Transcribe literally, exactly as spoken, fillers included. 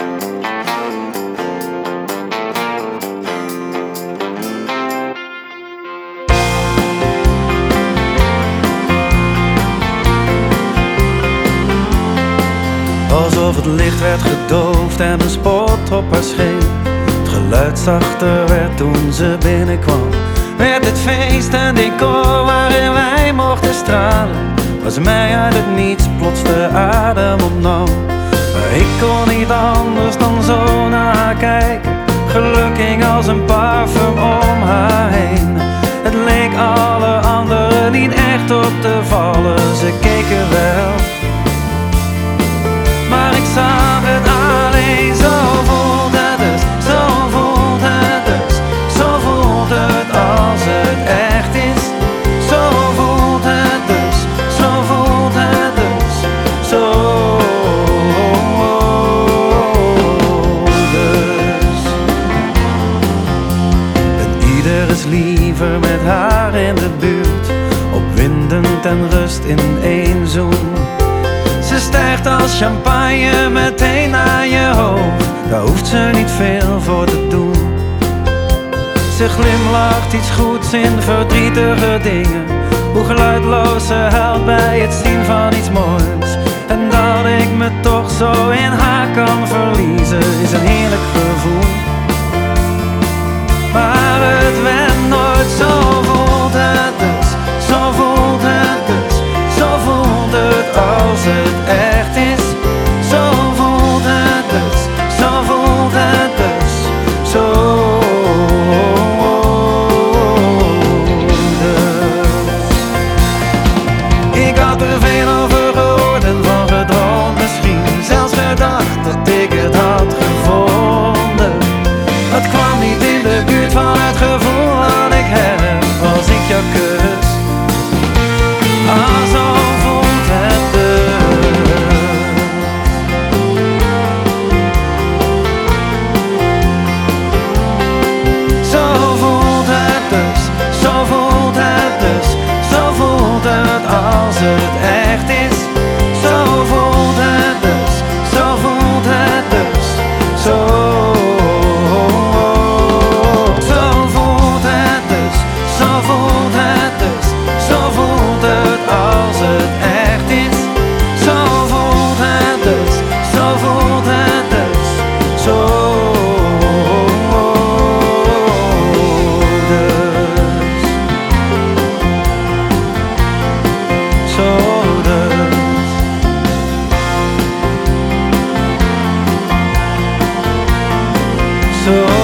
Alsof het licht werd gedoofd en een spot op haar scheen. Het geluid zachter werd toen ze binnenkwam. Werd het feest een decor waarin wij mochten stralen, waar ze mij uit het niets plots de adem ontnam. Maar ik kon niet anders dan zo naar haar kijken. Geluk hing als een parfum om haar heen. Het leek alle anderen niet echt op te vallen. Ze keken wel, maar ik zag het alleen. Zo voelt het dus, zo voelt het dus. Zo voelt het als het echt is. Zo voelt het dus, zo voelt het dus. Zo dus. En ieder is liever met haar in de buurt, opwindend en rust in één zoen. Ze stijgt als champagne meteen naar je hoofd, daar hoeft ze niet veel voor te doen. Ze glimlacht iets goeds in verdrietige dingen, hoe geluidloos ze huilt bij het zien van iets moois. En dat ik me toch zo in haar kan verliezen, is een heerlijk gevoel. Maar het werd nooit, zo voelt het dus, zo voelt het dus. Zo voelt het als het echt is. Zo voelt het dus, zo voelt het dus. Zo dus. Ik had er veel over gehoord en van gedroomd, misschien zelfs gedacht dat ik het had gevonden. Het kwam niet in de buurt van het gevoel dat ik heb als ik jou kus. Ah, zo voelt het dus. Zo voelt het dus, zo voelt het dus. Zo voelt het als het echt is. Zo voelt het dus, zo voelt het dus. Zo, zo voelt het dus, zo voelt het dus. Zo voelt het als het echt is. Zo voelt het dus, zo voelt het dus. Zo dus. Zo dus. Zo